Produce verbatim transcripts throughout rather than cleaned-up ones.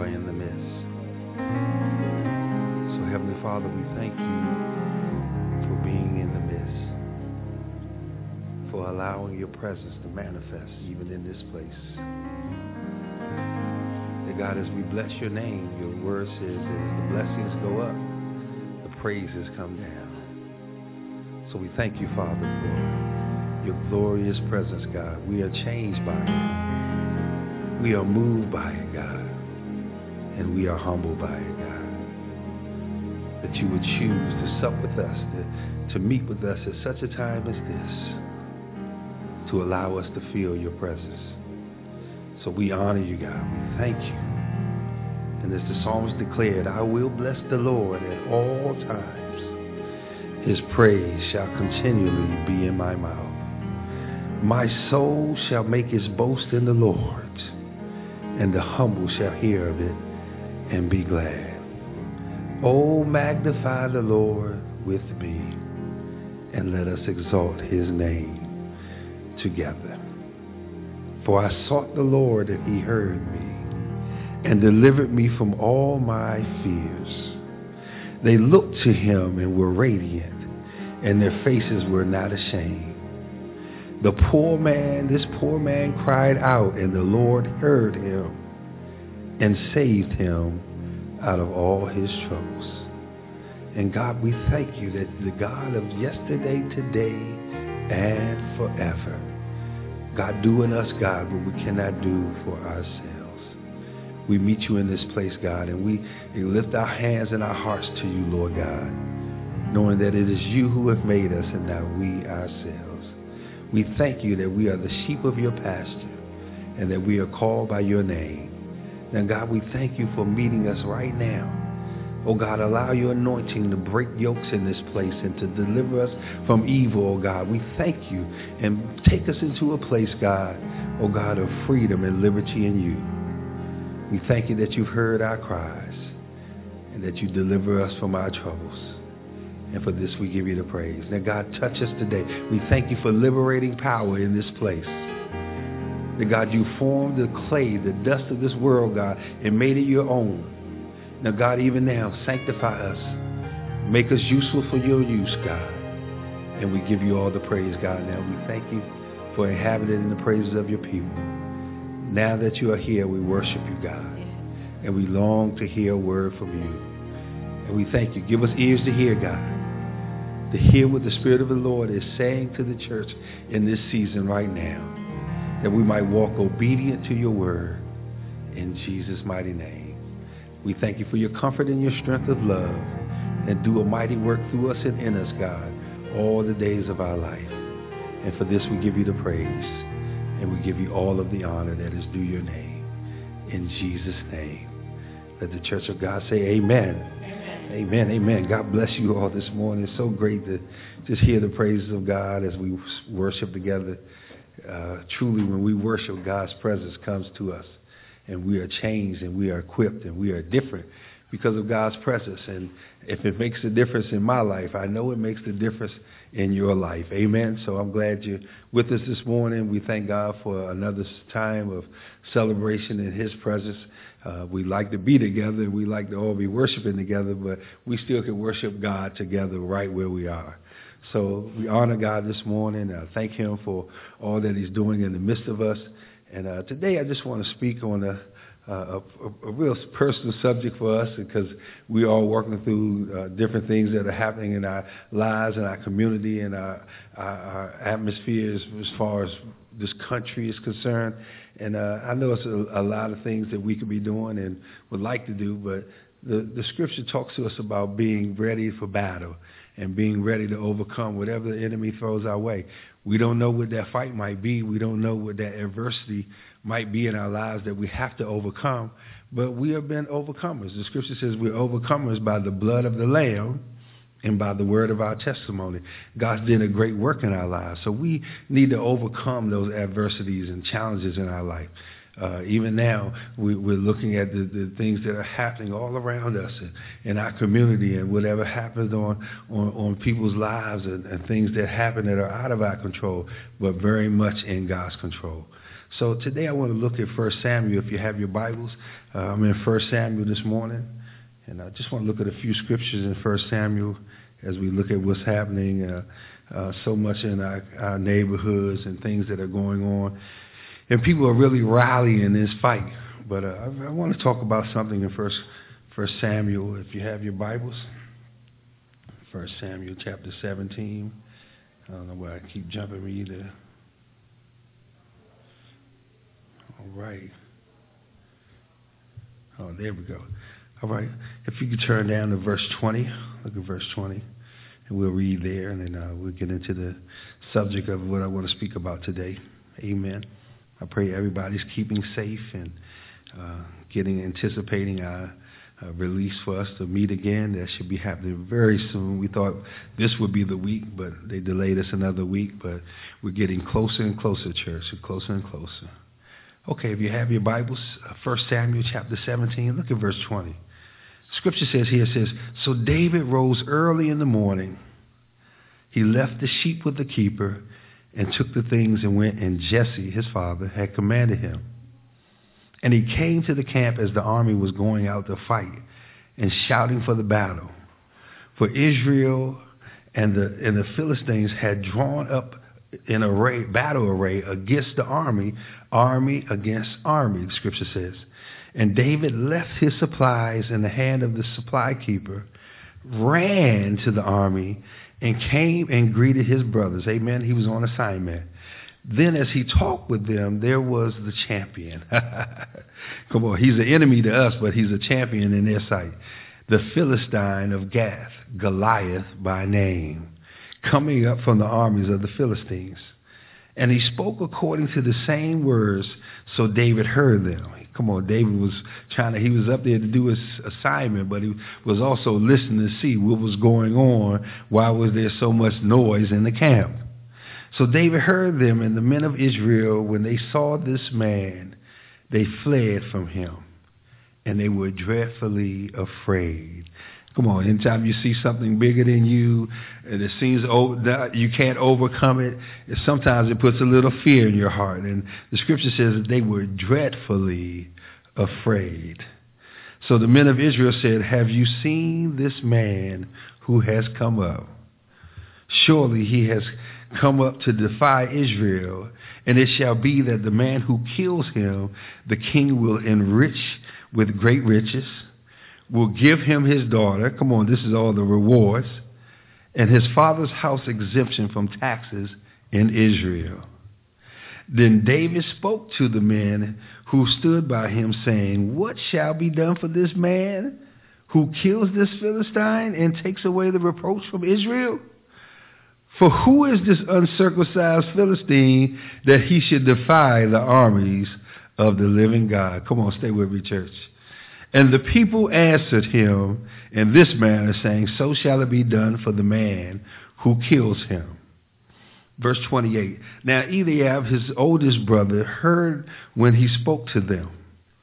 in the midst. So Heavenly Father, we thank you for being in the midst, for allowing your presence to manifest even in this place. That God, as we bless your name, your word says that as the blessings go up, the praises come down. So we thank you, Father, for your glorious presence, God. We are changed by it. We are moved by it, God. And we are humbled by it, God. That you would choose to sup with us, to, to meet with us at such a time as this, to allow us to feel your presence. So we honor you, God. We thank you. And as the psalmist declared, I will bless the Lord at all times. His praise shall continually be in my mouth. My soul shall make its boast in the Lord, and the humble shall hear of it and be glad. Oh, magnify the Lord with me, and let us exalt his name together. For I sought the Lord, and he heard me, and delivered me from all my fears. They looked to him and were radiant, and their faces were not ashamed. The poor man, this poor man cried out, and the Lord heard him and saved him out of all his troubles. And God, we thank you that the God of yesterday, today, and forever, God, do in us, God, what we cannot do for ourselves. We meet you in this place, God, and we lift our hands and our hearts to you, Lord God, knowing that it is you who have made us and not we ourselves. We thank you that we are the sheep of your pasture and that we are called by your name. Now, God, we thank you for meeting us right now. Oh, God, allow your anointing to break yokes in this place and to deliver us from evil, oh, God. We thank you and take us into a place, God, oh, God, of freedom and liberty in you. We thank you that you've heard our cries and that you deliver us from our troubles. And for this, we give you the praise. Now, God, touch us today. We thank you for liberating power in this place. That, God, you formed the clay, the dust of this world, God, and made it your own. Now, God, even now, sanctify us. Make us useful for your use, God. And we give you all the praise, God. Now, we thank you for inhabiting the praises of your people. Now that you are here, we worship you, God. And we long to hear a word from you. And we thank you. Give us ears to hear, God. To hear what the Spirit of the Lord is saying to the church in this season right now. That we might walk obedient to your word. In Jesus' mighty name. We thank you for your comfort and your strength of love. And do a mighty work through us and in us, God, all the days of our life. And for this we give you the praise. And we give you all of the honor that is due your name. In Jesus' name. Let the church of God say amen. Amen. Amen. Amen. God bless you all this morning. It's so great to just hear the praises of God as we worship together. Uh, truly, when we worship, God's presence comes to us. And we are changed and we are equipped and we are different because of God's presence. And if it makes a difference in my life, I know it makes the difference in your life. Amen. So I'm glad you're with us this morning. We thank God for another time of celebration in his presence. Uh, we like to be together. We like to all be worshiping together, but we still can worship God together right where we are. So we honor God this morning. Uh, thank him for all that he's doing in the midst of us. And uh, today I just want to speak on a Uh, a, a real personal subject for us because we are working through uh, different things that are happening in our lives and our community and our, our, our atmospheres as far as this country is concerned. And uh, I know it's a, a lot of things that we could be doing and would like to do, but the, the scripture talks to us about being ready for battle and being ready to overcome whatever the enemy throws our way. We don't know what that fight might be. We don't know what that adversity might be in our lives that we have to overcome, but we have been overcomers. The scripture says we're overcomers by the blood of the Lamb and by the word of our testimony. God's did a great work in our lives, so we need to overcome those adversities and challenges in our life. Uh, even now, we, we're looking at the, the things that are happening all around us and in our community and whatever happens on, on, on people's lives and, and things that happen that are out of our control, but very much in God's control. So today I want to look at First Samuel. If you have your Bibles, uh, I'm in First Samuel this morning. And I just want to look at a few scriptures in First Samuel as we look at what's happening uh, uh, so much in our, our neighborhoods and things that are going on. And people are really rallying in this fight. But uh, I, I want to talk about something in First First Samuel. If you have your Bibles, First Samuel chapter seventeen. I don't know why I keep jumping me either. All right. Oh, there we go. All right. If you could turn down to verse twenty. Look at verse twenty. And we'll read there, and then uh, we'll get into the subject of what I want to speak about today. Amen. I pray everybody's keeping safe and uh, getting, anticipating our uh, release for us to meet again. That should be happening very soon. We thought this would be the week, but they delayed us another week. But we're getting closer and closer, church. We're closer and closer. Okay, if you have your Bibles, uh, First Samuel chapter seventeen, look at verse twenty. Scripture says here, it says, so David rose early in the morning. He left the sheep with the keeper and took the things and went, and Jesse, his father, had commanded him. And he came to the camp as the army was going out to fight and shouting for the battle. For Israel and the, and the Philistines had drawn up in array, battle array against the army, army against army, the scripture says. And David left his supplies in the hand of the supply keeper, ran to the army, and came and greeted his brothers. Amen. He was on assignment. Then as he talked with them, there was the champion. Come on, he's an enemy to us, but he's a champion in their sight. The Philistine of Gath, Goliath by name, coming up from the armies of the Philistines. And he spoke according to the same words, so David heard them. Come on, David was trying to, he was up there to do his assignment, but he was also listening to see what was going on. Why was there so much noise in the camp? So David heard them, and the men of Israel, when they saw this man, they fled from him, and they were dreadfully afraid. Come on, anytime you see something bigger than you, and it seems you can't overcome it, sometimes it puts a little fear in your heart. And the scripture says that they were dreadfully afraid. So the men of Israel said, have you seen this man who has come up? Surely he has come up to defy Israel, and it shall be that the man who kills him, the king will enrich with great riches, will give him his daughter. Come on, this is all the rewards. And his father's house exemption from taxes in Israel. Then David spoke to the men who stood by him, saying, what shall be done for this man who kills this Philistine and takes away the reproach from Israel? For who is this uncircumcised Philistine that he should defy the armies of the living God? Come on, stay with me, church. And the people answered him in this manner, saying, so shall it be done for the man who kills him. Verse twenty-eight. Now Eliab, his oldest brother, heard when he spoke to them.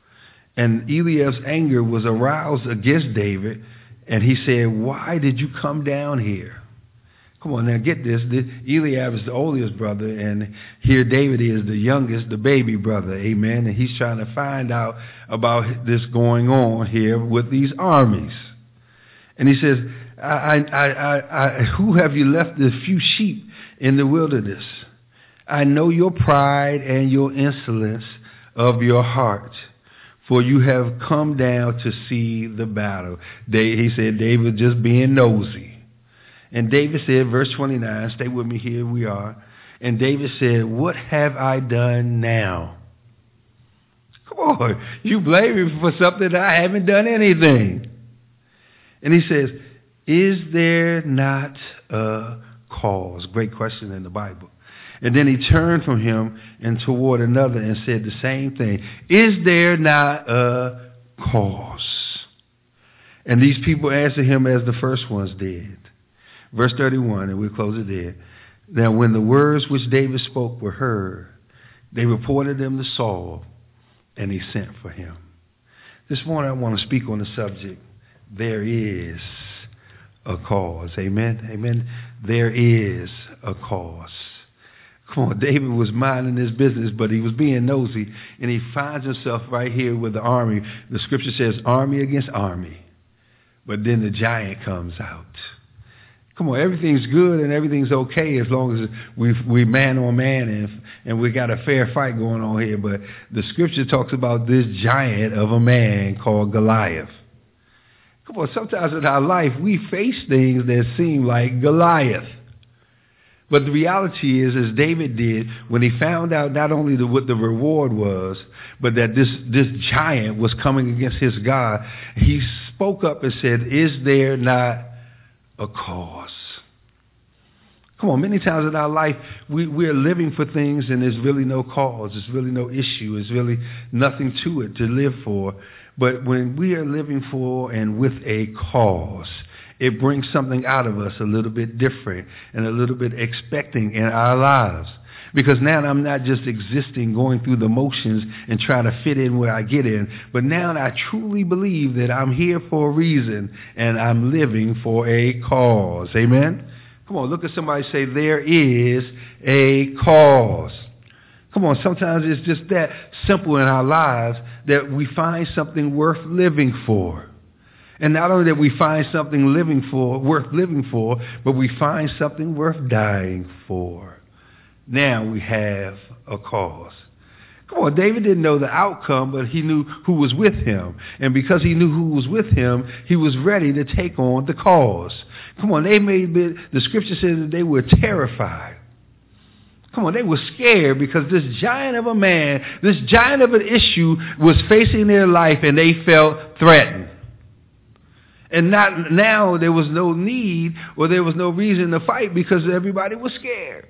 And Eliab's anger was aroused against David, and he said, why did you come down here? Come on, now get this. Eliab is the oldest brother, and here David is the youngest, the baby brother. Amen. And he's trying to find out about this going on here with these armies. And he says, I, I, I, I, who have you left the few sheep in the wilderness? I know your pride and your insolence of your heart, for you have come down to see the battle. They, he said, David just being nosy. And David said, verse twenty-nine, stay with me, here we are. And David said, what have I done now? Come on, you blame me for something that I haven't done anything. And he says, is there not a cause? Great question in the Bible. And then he turned from him and toward another and said the same thing. Is there not a cause? And these people answered him as the first ones did. Verse thirty-one, and we'll close it there. Now when the words which David spoke were heard, they reported them to Saul, and he sent for him. This morning I want to speak on the subject, there is a cause. Amen? Amen? There is a cause. Come on, David was minding his business, but he was being nosy, and he finds himself right here with the army. The scripture says army against army, but then the giant comes out. Come on, everything's good and everything's okay as long as we we man on man and and we got a fair fight going on here. But the scripture talks about this giant of a man called Goliath. Come on, sometimes in our life we face things that seem like Goliath. But the reality is, as David did, when he found out not only the, what the reward was, but that this, this giant was coming against his God, he spoke up and said, is there not a cause? Come on, many times in our life, we, we're living for things and there's really no cause. There's really no issue. There's really nothing to it to live for. But when we are living for and with a cause, it brings something out of us a little bit different and a little bit expecting in our lives. Because now I'm not just existing, going through the motions and trying to fit in where I get in. But now I truly believe that I'm here for a reason and I'm living for a cause. Amen? Come on, look at somebody say, there is a cause. Come on, sometimes it's just that simple in our lives that we find something worth living for. And not only that we find something living for, worth living for, but we find something worth dying for. Now we have a cause. Come on, David didn't know the outcome, but he knew who was with him. And because he knew who was with him, he was ready to take on the cause. Come on, they made the scripture says that they were terrified. Come on, they were scared because this giant of a man, this giant of an issue was facing their life and they felt threatened. And not now there was no need or there was no reason to fight because everybody was scared.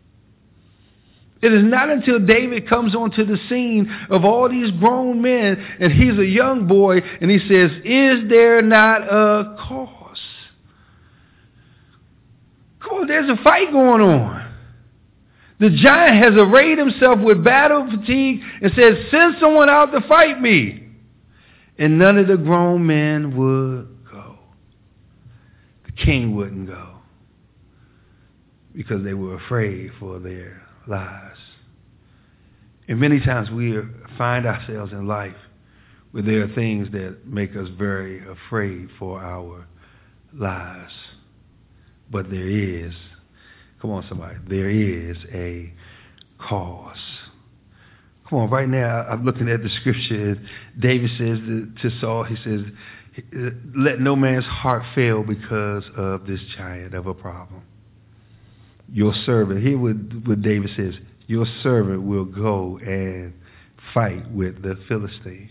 It is not until David comes onto the scene of all these grown men and he's a young boy and he says, is there not a cause? Come on, there's a fight going on. The giant has arrayed himself with battle fatigue and says, send someone out to fight me. And none of the grown men would. King wouldn't go because they were afraid for their lives. And many times we find ourselves in life where there are things that make us very afraid for our lives. But there is, come on somebody, there is a cause. Come on, right now I'm looking at the scripture. David says to Saul, he says, let no man's heart fail because of this giant of a problem. Your servant, hear what, what David says, your servant will go and fight with the Philistine.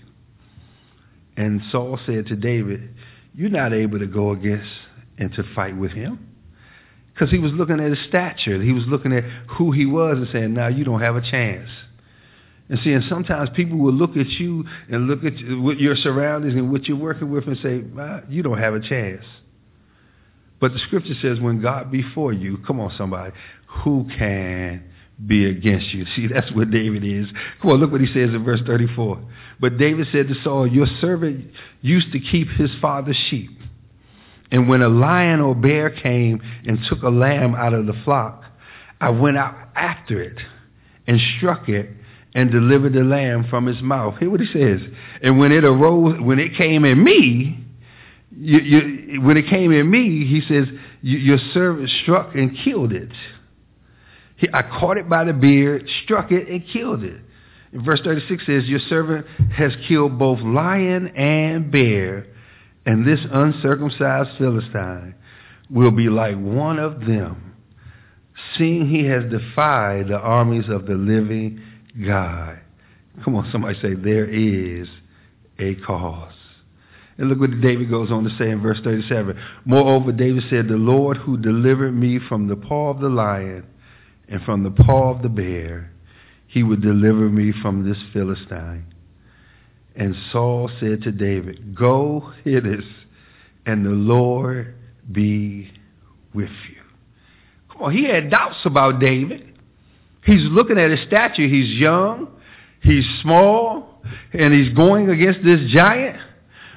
And Saul said to David, you're not able to go against and to fight with him. Because he was looking at his stature. He was looking at who he was and saying, now you don't have a chance. And see, and sometimes people will look at you and look at your surroundings and what you're working with and say, well, you don't have a chance. But the scripture says when God be for you, come on somebody, who can be against you? See, that's what David is. Come on, look what he says in verse thirty-four. But David said to Saul, your servant used to keep his father's sheep. And when a lion or bear came and took a lamb out of the flock, I went out after it and struck it and delivered the lamb from his mouth. Hear what he says. And when it arose, when it came in me, you, you, when it came in me, he says, you, your servant struck and killed it. He, I caught it by the beard, struck it, and killed it. And verse thirty-six says, your servant has killed both lion and bear, and this uncircumcised Philistine will be like one of them, seeing he has defied the armies of the living God. Come on, somebody say, there is a cause. And look what David goes on to say in verse thirty-seven. Moreover, David said, the Lord who delivered me from the paw of the lion and from the paw of the bear, he would deliver me from this Philistine. And Saul said to David, go hit us, and the Lord be with you. Come on, he had doubts about David. He's looking at his stature. He's young, he's small, and he's going against this giant.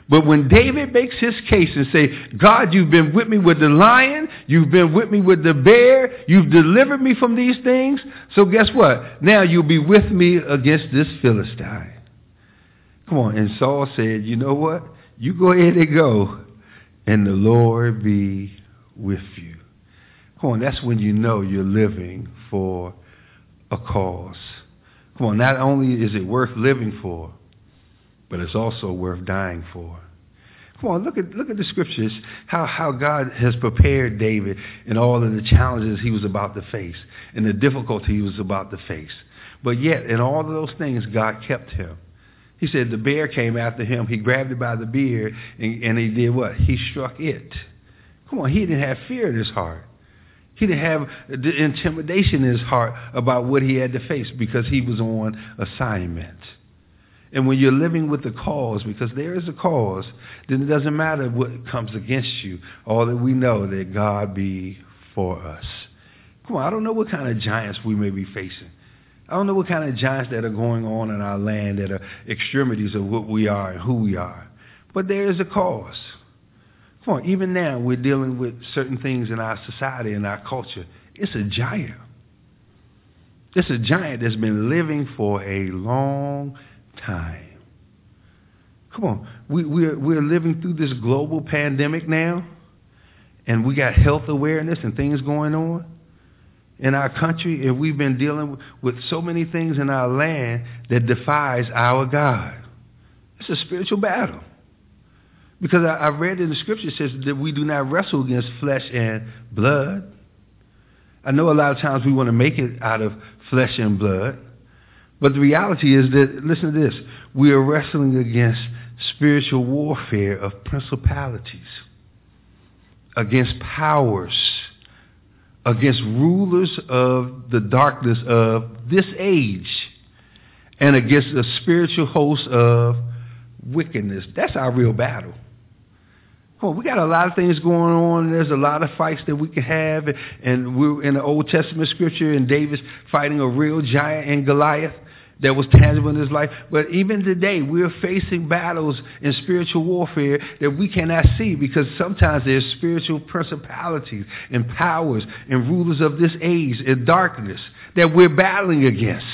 But when David makes his case and say, God, you've been with me with the lion, you've been with me with the bear, you've delivered me from these things, so guess what? Now you'll be with me against this Philistine. Come on. And Saul said, you know what? You go ahead and go, and the Lord be with you. Come on, that's when you know you're living for a cause. Come on, not only is it worth living for, but it's also worth dying for. Come on, look at look at the scriptures, how, how God has prepared David in all of the challenges he was about to face and the difficulty he was about to face. But yet, in all of those things, God kept him. He said the bear came after him. He grabbed it by the beard, and, and he did what? He struck it. Come on, he didn't have fear in his heart. He didn't have the intimidation in his heart about what he had to face because he was on assignment. And when you're living with the cause, because there is a cause, then it doesn't matter what comes against you. All that we know that God be for us. Come on, I don't know what kind of giants we may be facing. I don't know what kind of giants that are going on in our land that are extremities of what we are and who we are. But there is a cause. Come on, even now we're dealing with certain things in our society and our culture. It's a giant. It's a giant that's been living for a long time. Come on, we, we're, we're living through this global pandemic now, and we got health awareness and things going on in our country, and we've been dealing with so many things in our land that defies our God. It's a spiritual battle. Because I, I read in the scripture, it says that we do not wrestle against flesh and blood. I know a lot of times we want to make it out of flesh and blood. But the reality is that, listen to this, we are wrestling against spiritual warfare of principalities, against powers, against rulers of the darkness of this age, and against a spiritual host of wickedness. That's our real battle. Well, we got a lot of things going on. There's a lot of fights that we can have, and we're in the Old Testament scripture, and David's fighting a real giant in Goliath that was tangible in his life. But even today, we're facing battles in spiritual warfare that we cannot see, because sometimes there's spiritual principalities and powers and rulers of this age and darkness that we're battling against.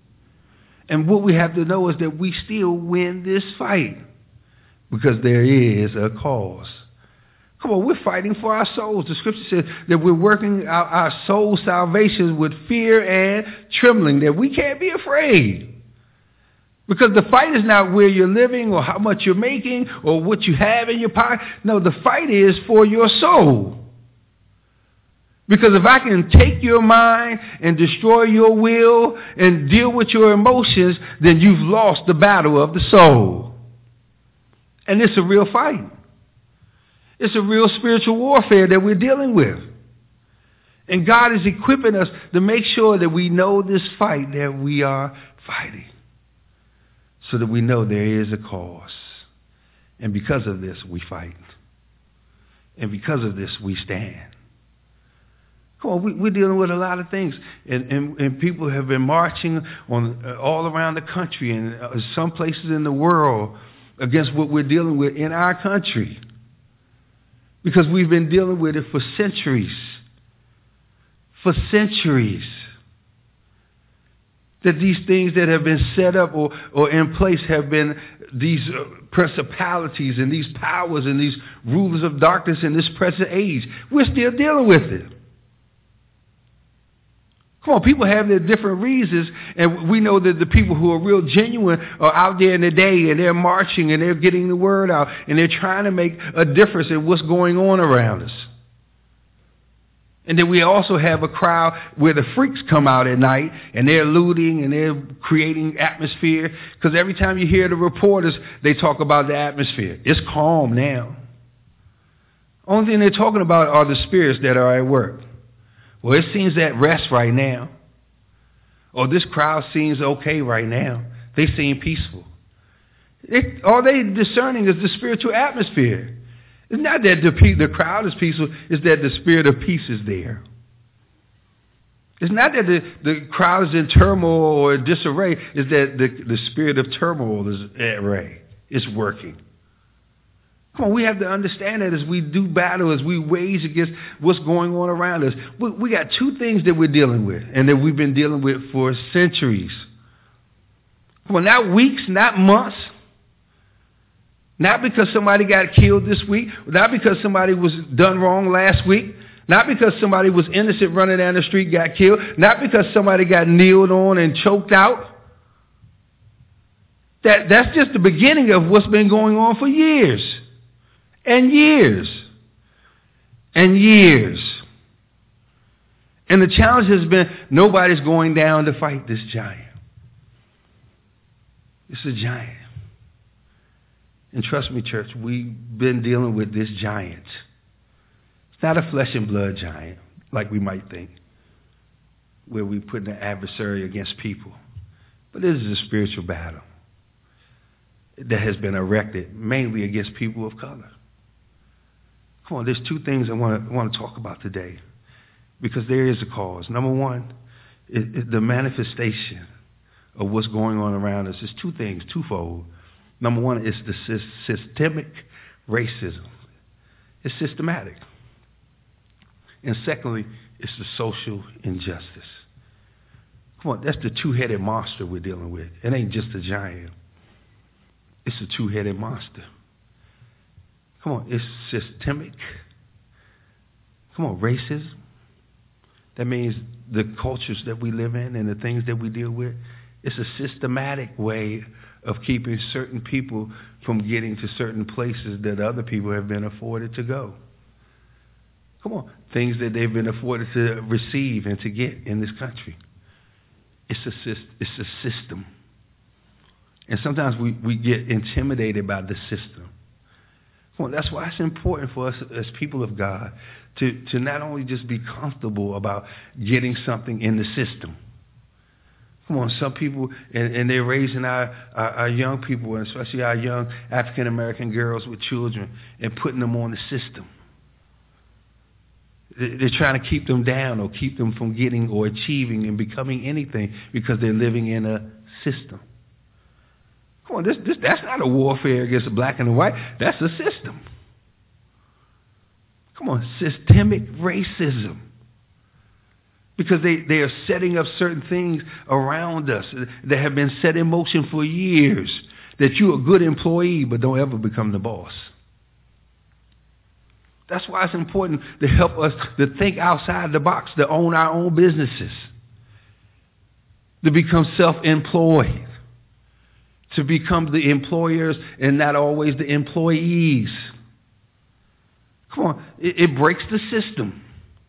And what we have to know is that we still win this fight because there is a cause. Come on, we're fighting for our souls. The scripture says that we're working out our soul salvation with fear and trembling, that we can't be afraid. Because the fight is not where you're living or how much you're making or what you have in your pocket. No, the fight is for your soul. Because if I can take your mind and destroy your will and deal with your emotions, then you've lost the battle of the soul. And it's a real fight. It's a real spiritual warfare that we're dealing with. And God is equipping us to make sure that we know this fight that we are fighting, so that we know there is a cause. And because of this, we fight. And because of this, we stand. Come on, we, we're dealing with a lot of things. And, and, and people have been marching on uh, all around the country and uh, some places in the world against what we're dealing with in our country. Because we've been dealing with it for centuries. For centuries. That these things that have been set up or, or in place have been these uh, principalities and these powers and these rulers of darkness in this present age. We're still dealing with it. Come on, people have their different reasons, and we know that the people who are real genuine are out there in the day, and they're marching, and they're getting the word out, and they're trying to make a difference in what's going on around us. And then we also have a crowd where the freaks come out at night, and they're looting, and they're creating atmosphere, because every time you hear the reporters, they talk about the atmosphere. It's calm now. Only thing they're talking about are the spirits that are at work. Well, it seems at rest right now. Or this crowd seems okay right now. They seem peaceful. It, all they discerning is the spiritual atmosphere. It's not that the, the crowd is peaceful. It's that the spirit of peace is there. It's not that the, the crowd is in turmoil or disarray. It's that the, the spirit of turmoil is at array. It's working. Come on, we have to understand that as we do battle, as we wage against what's going on around us. We, we got two things that we're dealing with and that we've been dealing with for centuries. Come on, not weeks, not months. Not because somebody got killed this week. Not because somebody was done wrong last week. Not because somebody was innocent running down the street, got killed. Not because somebody got kneeled on and choked out. That, that's just the beginning of what's been going on for years. And years. And years. And the challenge has been nobody's going down to fight this giant. It's a giant. And trust me, church, we've been dealing with this giant. It's not a flesh and blood giant like we might think, where we put an adversary against people. But this is a spiritual battle that has been erected mainly against people of color. Come on, there's two things I want to, want to talk about today because there is a cause. Number one, it, it, the manifestation of what's going on around us is two things, twofold. Number one is the sy- systemic racism. It's systematic. And secondly, it's the social injustice. Come on, that's the two-headed monster we're dealing with. It ain't just a giant. It's a two-headed monster. Come on, it's systemic. Come on, racism. That means the cultures that we live in and the things that we deal with. It's a systematic way of keeping certain people from getting to certain places that other people have been afforded to go. Come on, things that they've been afforded to receive and to get in this country. It's a, it's a system. And sometimes we, we get intimidated by the system. Come on, that's why it's important for us as people of God to, to not only just be comfortable about getting something in the system. Come on, some people, and, and they're raising our, our, our young people, and especially our young African-American girls with children, and putting them on the system. They're trying to keep them down or keep them from getting or achieving and becoming anything because they're living in a system. Come on, this, this, that's not a warfare against the black and the white. That's a system. Come on, systemic racism. Because they, they are setting up certain things around us that have been set in motion for years. That you're a good employee, but don't ever become the boss. That's why it's important to help us to think outside the box, to own our own businesses, to become self-employed, to become the employers and not always the employees. Come on, it, it breaks the system.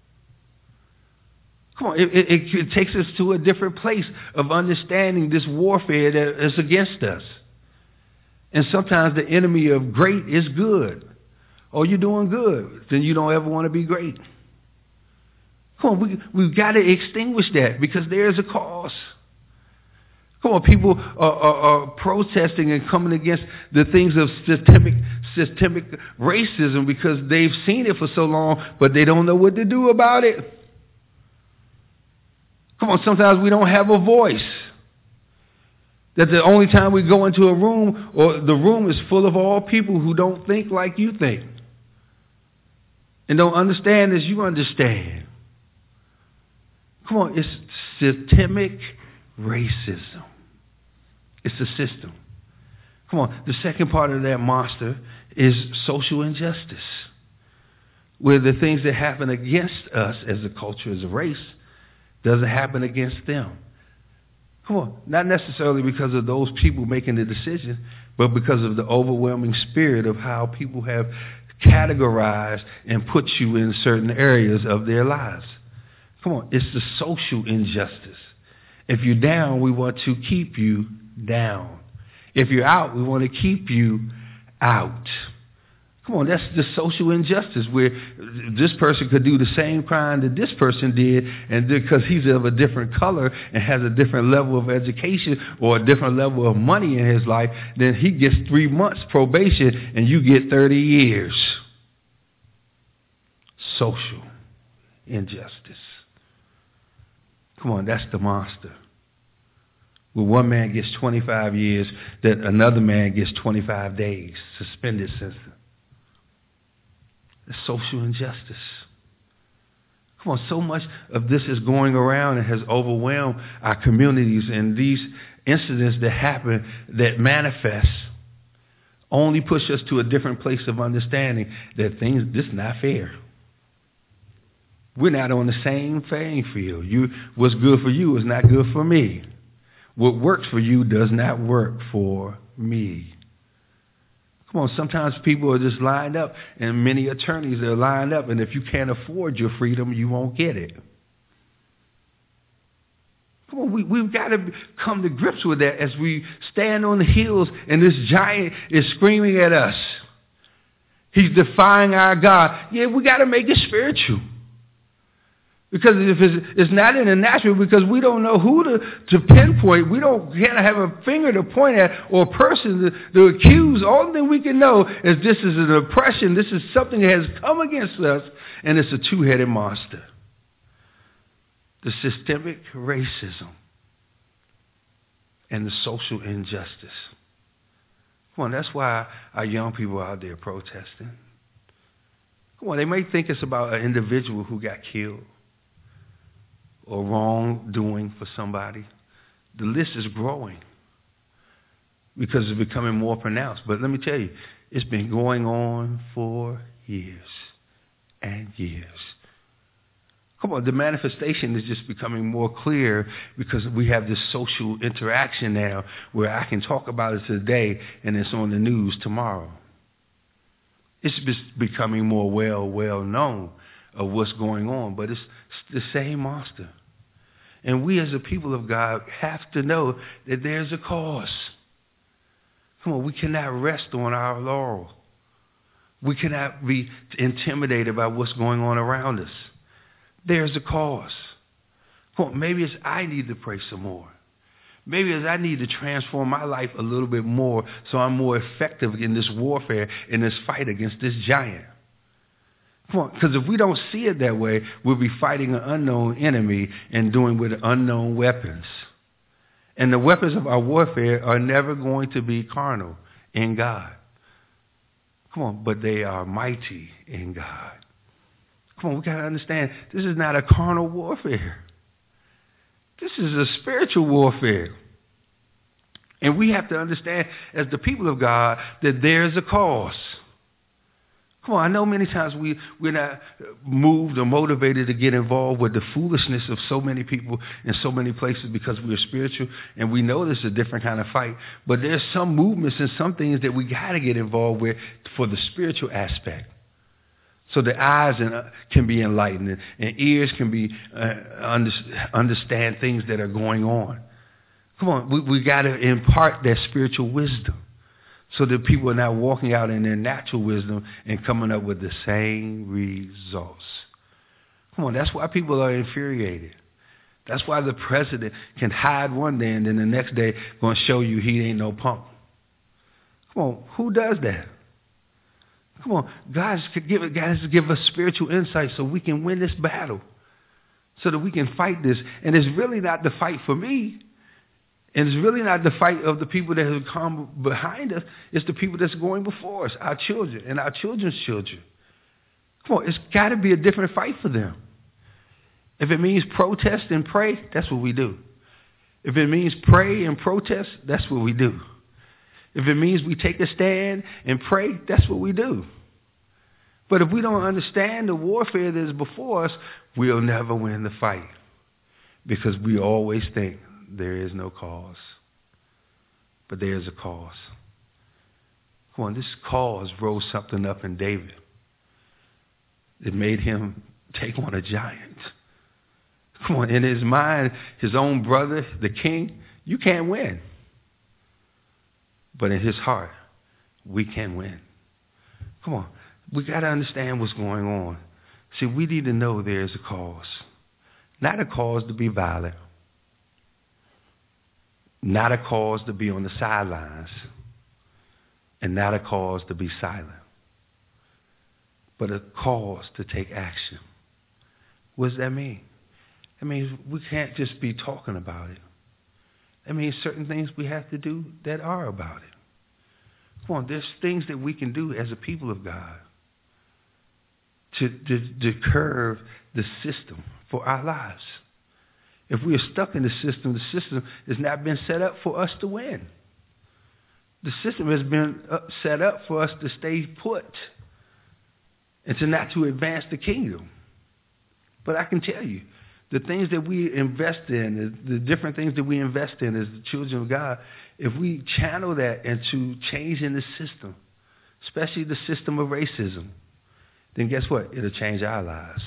Come on, it, it, it takes us to a different place of understanding this warfare that is against us. And sometimes the enemy of great is good. Oh, you're doing good. Then you don't ever want to be great. Come on, we, we've got to extinguish that because there's a cause. Come on, people are, are, are protesting and coming against the things of systemic, systemic racism because they've seen it for so long, but they don't know what to do about it. Come on, sometimes we don't have a voice. That the only time we go into a room, or the room is full of all people who don't think like you think. And don't understand as you understand. Come on, it's systemic racism. It's a system. Come on, the second part of that monster is social injustice. Where the things that happen against us as a culture, as a race, doesn't happen against them. Come on, not necessarily because of those people making the decision, but because of the overwhelming spirit of how people have categorized and put you in certain areas of their lives. Come on, it's the social injustice. If you're down, we want to keep you down. If you're out, we want to keep you out. Come on, that's the social injustice where this person could do the same crime that this person did, and because he's of a different color and has a different level of education or a different level of money in his life, then he gets three months probation and you get thirty years. Social injustice. Come on, that's the monster. Where one man gets twenty-five years, that another man gets twenty-five days, suspended sentence. the social injustice. Come on, so much of this is going around and has overwhelmed our communities, and these incidents that happen, that manifest, only push us to a different place of understanding that things, this is not fair. We're not on the same playing field. You, what's good for you is not good for me. What works for you does not work for me. Come on, sometimes people are just lined up, and many attorneys are lined up, and if you can't afford your freedom, you won't get it. Come on, we, we've got to come to grips with that as we stand on the hills and this giant is screaming at us. He's defying our God. Yeah, we got to make it spiritual. Because if it's, it's not in the natural, because we don't know who to, to pinpoint. We don't can't have a finger to point at or a person to, to accuse. All thing we can know is this is an oppression. This is something that has come against us, and it's a two-headed monster. The systemic racism and the social injustice. Come on, that's why our young people are out there protesting. Come on, they may think it's about an individual who got killed or wrongdoing for somebody. The list is growing because it's becoming more pronounced. But let me tell you, it's been going on for years and years. Come on, the manifestation is just becoming more clear because we have this social interaction now where I can talk about it today and it's on the news tomorrow. It's just becoming more well, well known of what's going on, but it's the same monster. And we as a people of God have to know that there's a cause. Come on, we cannot rest on our laurel. We cannot be intimidated by what's going on around us. There's a cause. Come on, maybe it's I need to pray some more. Maybe it's I need to transform my life a little bit more so I'm more effective in this warfare, in this fight against this giant. Come on, because if we don't see it that way, we'll be fighting an unknown enemy and doing with unknown weapons. And the weapons of our warfare are never going to be carnal in God. Come on, but they are mighty in God. Come on, we got to understand, this is not a carnal warfare. This is a spiritual warfare. And we have to understand, as the people of God, that there's a cause. Come on, I know many times we, we're not moved or motivated to get involved with the foolishness of so many people in so many places because we're spiritual, and we know this is a different kind of fight. But there's some movements and some things that we got to get involved with for the spiritual aspect. So the eyes and, uh, can be enlightened and, and ears can be uh, under, understand things that are going on. Come on, we, we got to impart that spiritual wisdom so that people are not walking out in their natural wisdom and coming up with the same results. Come on, that's why people are infuriated. That's why the president can hide one day and then the next day going to show you he ain't no punk. Come on, who does that? Come on, God has give, God has to give us spiritual insight so we can win this battle, so that we can fight this. And it's really not the fight for me. And it's really not the fight of the people that have come behind us. It's the people that's going before us, our children and our children's children. Come on, it's got to be a different fight for them. If it means protest and pray, that's what we do. If it means pray and protest, that's what we do. If it means we take a stand and pray, that's what we do. But if we don't understand the warfare that is before us, we'll never win the fight because we always think there is no cause. But there is a cause. Come on, this cause rose something up in David. It made him take on a giant. Come on, in his mind, his own brother, the king, you can't win. But in his heart, we can win. Come on, we got to understand what's going on. See, we need to know there's a cause. Not a cause to be violent. Not a cause to be on the sidelines. And not a cause to be silent. But a cause to take action. What does that mean? It means we can't just be talking about it. It means certain things we have to do that are about it. Come on, there's things that we can do as a people of God. to, to, to curve the system for our lives. If we are stuck in the system, the system has not been set up for us to win. The system has been set up for us to stay put and to not to advance the kingdom. But I can tell you, the things that we invest in, the different things that we invest in as the children of God, if we channel that into changing the system, especially the system of racism, then guess what? It'll change our lives.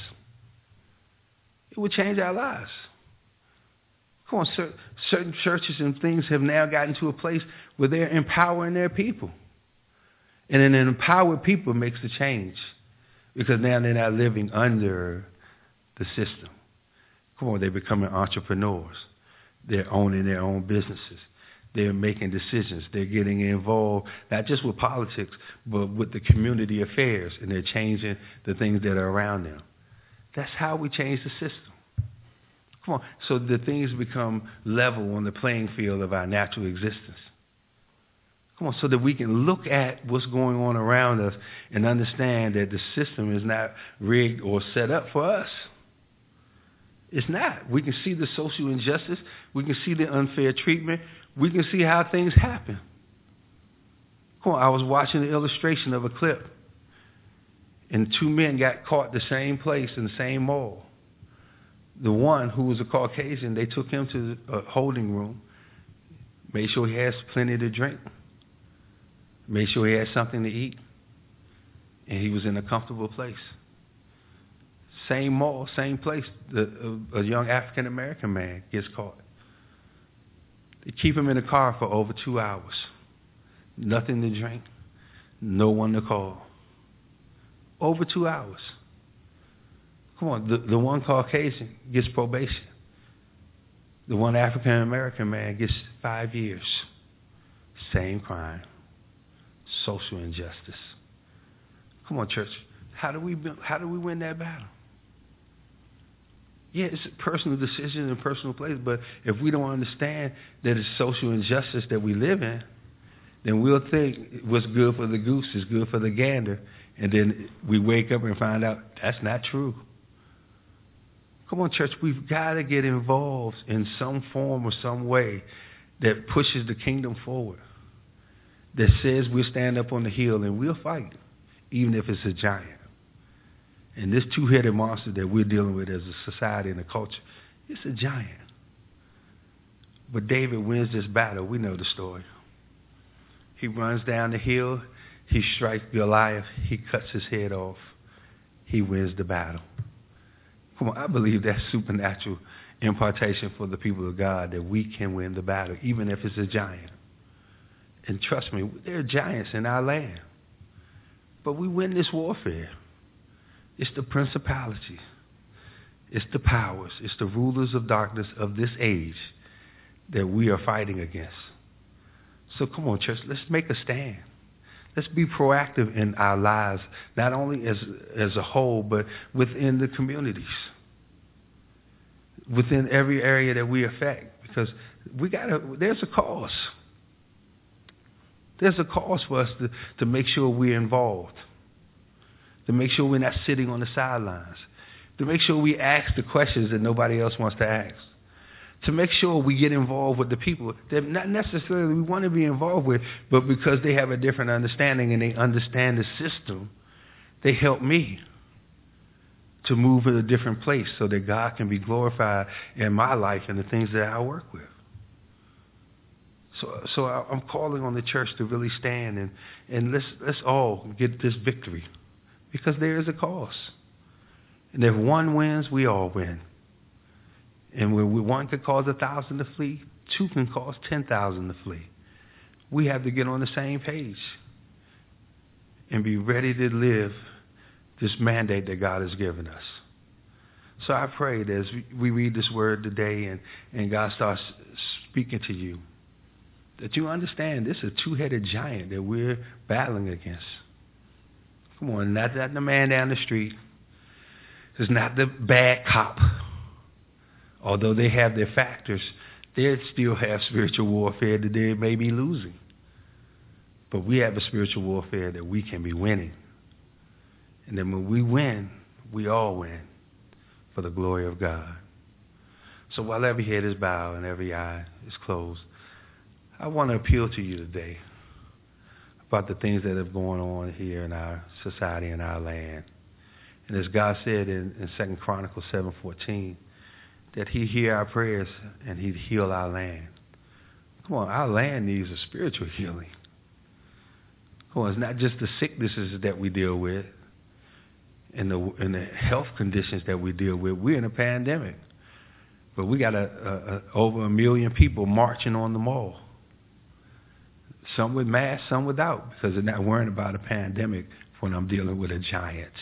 It will change our lives. Come on, cer- certain churches and things have now gotten to a place where they're empowering their people. And an empowered people makes the change because now they're not living under the system. Come on, they're becoming entrepreneurs. They're owning their own businesses. They're making decisions. They're getting involved, not just with politics, but with the community affairs, and they're changing the things that are around them. That's how we change the system. Come on, so the things become level on the playing field of our natural existence. Come on, so that we can look at what's going on around us and understand that the system is not rigged or set up for us. It's not. We can see the social injustice. We can see the unfair treatment. We can see how things happen. Come on, I was watching the illustration of a clip, and two men got caught the same place in the same mall. The one who was a Caucasian, they took him to a holding room, made sure he has plenty to drink, made sure he had something to eat, and he was in a comfortable place. Same mall, same place. The, a, a young African-American man gets caught. They keep him in the car for over two hours. Nothing to drink, no one to call. Over two hours. Come on, the, the one Caucasian gets probation. The one African-American man gets five years. Same crime. Social injustice. Come on, church. How do we how do we win that battle? Yeah, it's a personal decision and personal place, but if we don't understand that it's social injustice that we live in, then we'll think what's good for the goose is good for the gander, and then we wake up and find out that's not true. Come on, church, we've got to get involved in some form or some way that pushes the kingdom forward, that says we'll stand up on the hill and we'll fight, even if it's a giant. And this two-headed monster that we're dealing with as a society and a culture, it's a giant. But David wins this battle. We know the story. He runs down the hill. He strikes Goliath. He cuts his head off. He wins the battle. Come on, I believe that's supernatural impartation for the people of God, that we can win the battle, even if it's a giant. And trust me, there are giants in our land. But we win this warfare. It's the principalities. It's the powers. It's the rulers of darkness of this age that we are fighting against. So come on, church, let's make a stand. Let's be proactive in our lives, not only as, as a whole, but within the communities, within every area that we affect, because we gotta, there's a cause. There's a cause for us to, to make sure we're involved, to make sure we're not sitting on the sidelines, to make sure we ask the questions that nobody else wants to ask, to make sure we get involved with the people that not necessarily we want to be involved with, but because they have a different understanding and they understand the system, they help me to move in a different place so that God can be glorified in my life and the things that I work with. So, so I'm calling on the church to really stand and, and let's let's all get this victory, because there is a cause. And if one wins, we all win. And when one can cause a thousand to flee, two can cause ten thousand to flee. We have to get on the same page and be ready to live this mandate that God has given us. So I pray that as we read this word today and, and God starts speaking to you, that you understand this is a two-headed giant that we're battling against. Come on, not, not the man down the street. It's not the bad cop. Although they have their factors, they still have spiritual warfare that they may be losing. But we have a spiritual warfare that we can be winning. And then when we win, we all win for the glory of God. So while every head is bowed and every eye is closed, I want to appeal to you today about the things that have gone on here in our society and our land. And as God said in, in Second Chronicles seven fourteen, that He'd hear our prayers and He'd heal our land. Come on, our land needs a spiritual healing. Come on, it's not just the sicknesses that we deal with and the, and the health conditions that we deal with. We're in a pandemic. But we got a, a, a, over a million people marching on the mall. Some with masks, some without, because they're not worrying about a pandemic when I'm dealing with a giant.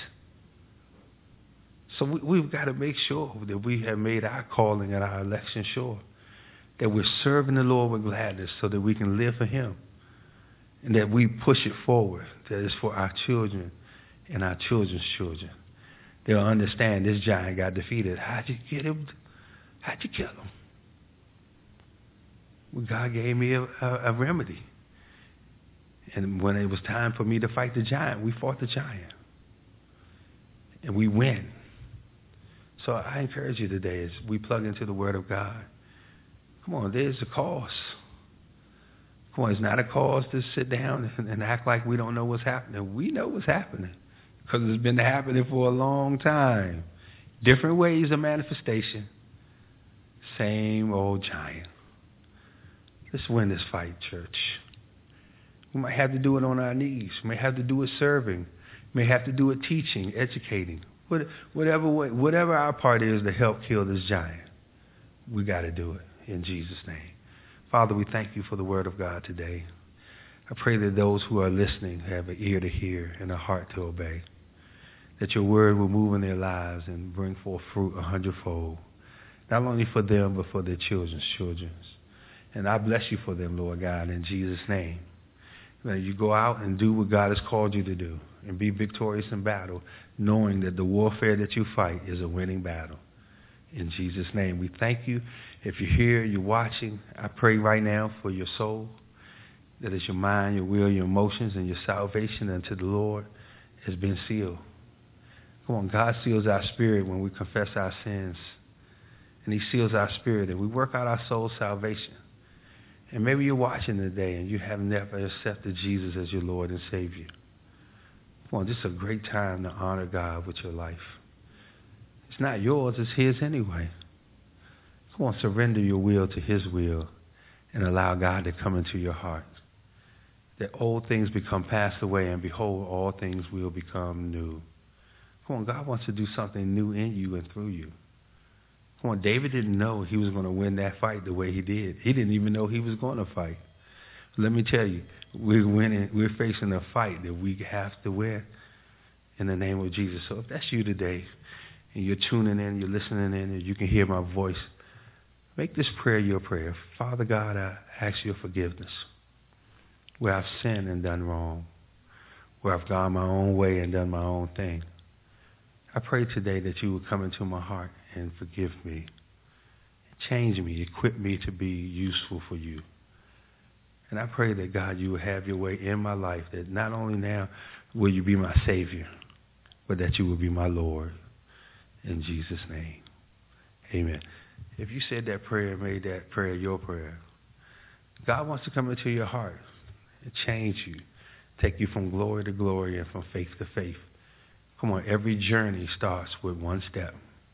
So we, we've got to make sure that we have made our calling and our election sure, that we're serving the Lord with gladness so that we can live for Him, and that we push it forward, that it's for our children and our children's children. They'll understand this giant got defeated. How'd you get him? How'd you kill him? Well, God gave me a, a, a remedy. And when it was time for me to fight the giant, we fought the giant. And we win. So I encourage you today as we plug into the Word of God. Come on, there's a cause. Come on, it's not a cause to sit down and, and act like we don't know what's happening. We know what's happening because it's been happening for a long time. Different ways of manifestation. Same old giant. Let's win this fight, church. We might have to do it on our knees. We may have to do it serving. We may have to do it teaching, educating. Whatever way, whatever our part is to help kill this giant, we got to do it in Jesus' name. Father, we thank you for the word of God today. I pray that those who are listening have an ear to hear and a heart to obey, that your word will move in their lives and bring forth fruit a hundredfold, not only for them, but for their children's children. And I bless you for them, Lord God, in Jesus' name. That you go out and do what God has called you to do and be victorious in battle, knowing that the warfare that you fight is a winning battle. In Jesus' name, we thank you. If you're here, you're watching, I pray right now for your soul, that is your mind, your will, your emotions, and your salvation unto the Lord has been sealed. Come on, God seals our spirit when we confess our sins, and He seals our spirit, and we work out our soul's salvation. And maybe you're watching today and you have never accepted Jesus as your Lord and Savior. Come on, this is a great time to honor God with your life. It's not yours, it's His anyway. Come on, surrender your will to His will and allow God to come into your heart. That old things become passed away, and behold, all things will become new. Come on, God wants to do something new in you and through you. Come on, David didn't know he was going to win that fight the way he did. He didn't even know he was going to fight. Let me tell you, we're winning. We're facing a fight that we have to win in the name of Jesus. So if that's you today, and you're tuning in, you're listening in, and you can hear my voice, make this prayer your prayer. Father God, I ask your forgiveness where I've sinned and done wrong, where I've gone my own way and done my own thing. I pray today that you will come into my heart and forgive me. Change me, equip me to be useful for you. And I pray that, God, you will have your way in my life, that not only now will you be my Savior, but that you will be my Lord. In Jesus' name, amen. If you said that prayer and made that prayer your prayer, God wants to come into your heart and change you, take you from glory to glory and from faith to faith. Come on, every journey starts with one step.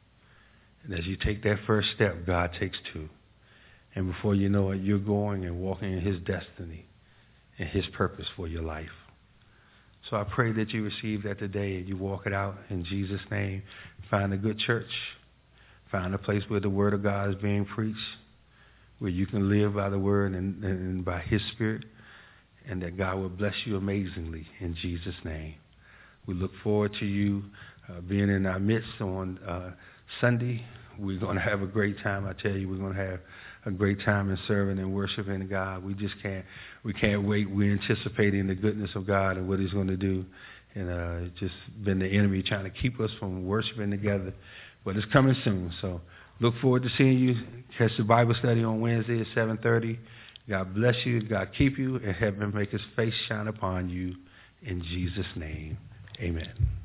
And as you take that first step, God takes two. And before you know it, you're going and walking in His destiny and His purpose for your life. So I pray that you receive that today and you walk it out in Jesus' name. Find a good church. Find a place where the Word of God is being preached, where you can live by the Word and, and by His Spirit, and that God will bless you amazingly in Jesus' name. We look forward to you uh, being in our midst on uh, Sunday. We're going to have a great time. I tell you, we're going to have a great time in serving and worshiping God. We just can't, we can't wait. We're anticipating the goodness of God and what He's going to do. And uh, it's just been the enemy trying to keep us from worshiping together. But it's coming soon. So look forward to seeing you. Catch the Bible study on Wednesday at seven thirty. God bless you. God keep you. And heaven make His face shine upon you. In Jesus' name. Amen.